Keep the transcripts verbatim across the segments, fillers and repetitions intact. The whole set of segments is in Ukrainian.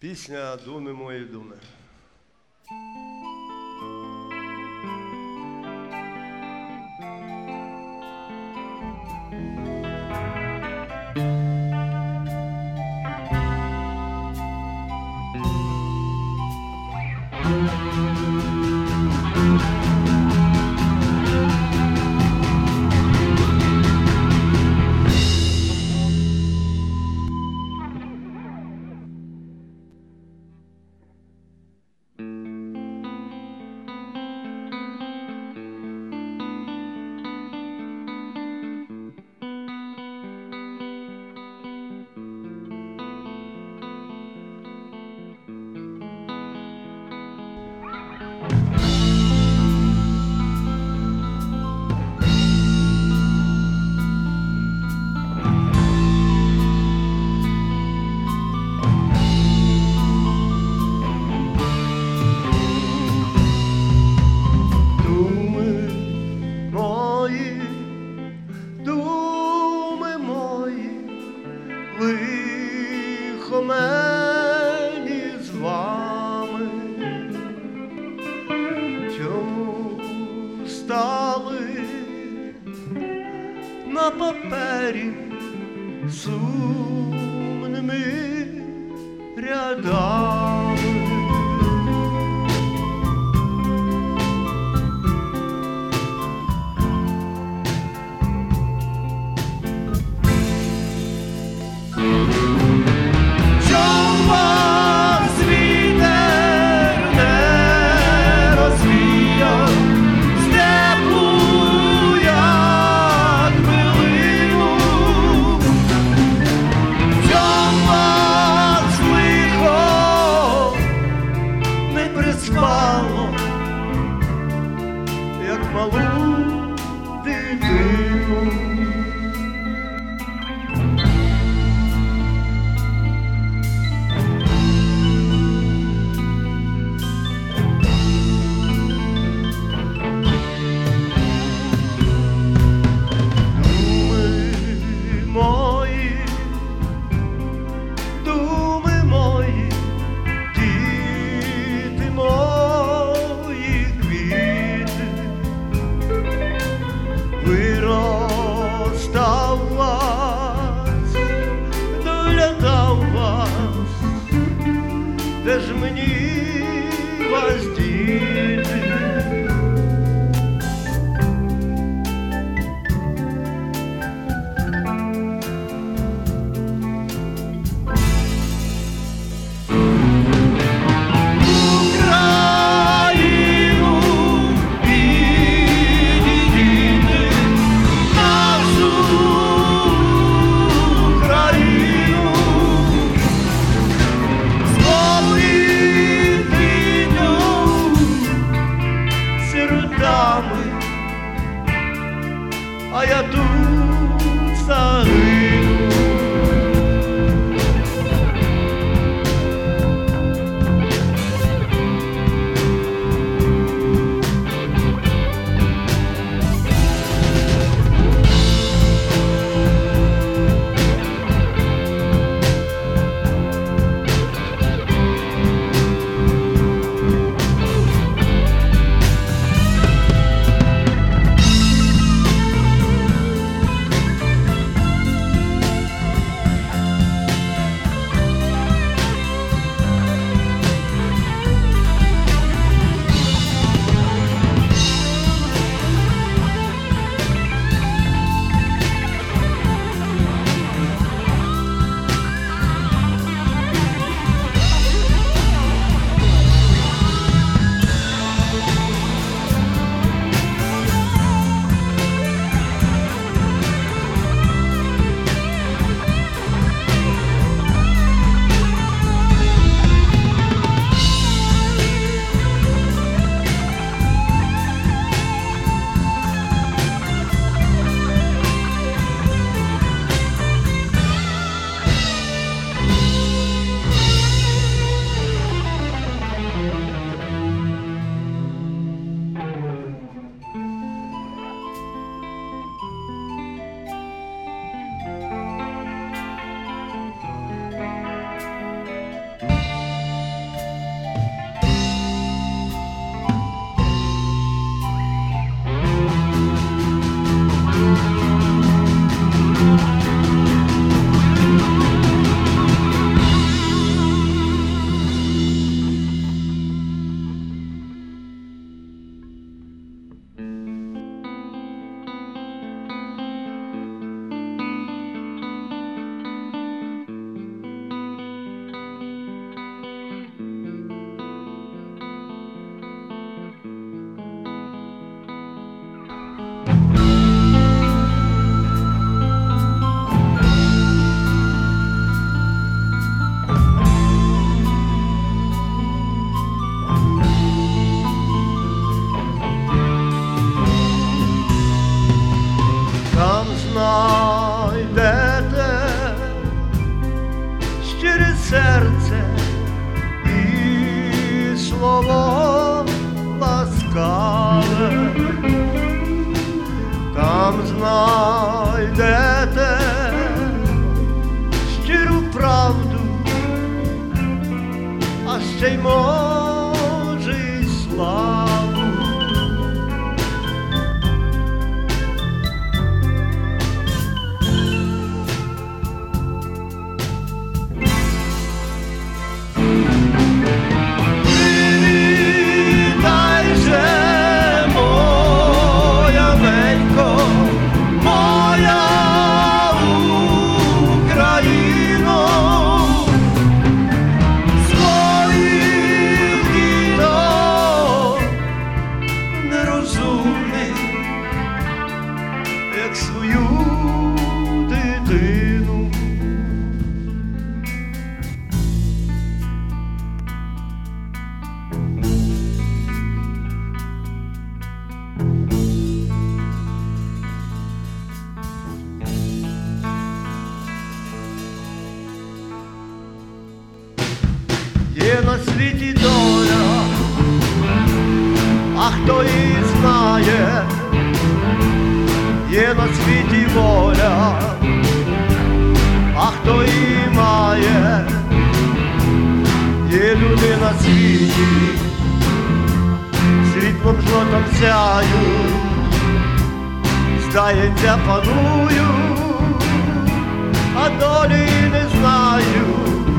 Пісня «Думи мої думи». Лихо мені з вами, чому стали на папері сумними рядами. Як малу дитину. Думи мої, думи мої, діти мої, квіти, виростав вас, доглядав вас, де ж мені вас діти? Україну, ще й може й славу. Привітай же, моя ненько, моя Україно, своїх діток нерозумних, як свою дитину. Є на світі доля, а хто її знає, є на світі воля, а хто її має, є люди на світі, світлом злотом сяють, здається, панують, а долі не знають.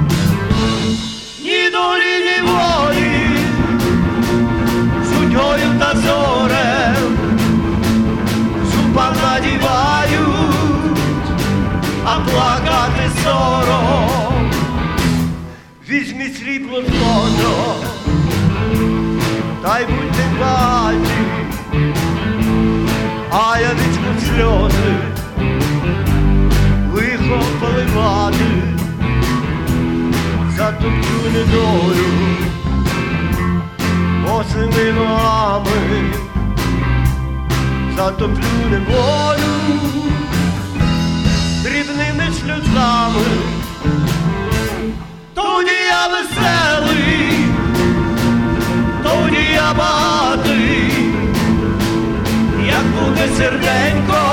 Ні долі, ні волі, судьбою та зорем зубам надівають, а плакати сором. Візьміть срібло злото, та й будьте багаті, а я візьму сльози, лихо поливати. Затоплю недолю босими ногами, затоплю неволю дрібними сльозами. Тоді я веселий, тоді я багатий, як буде серденько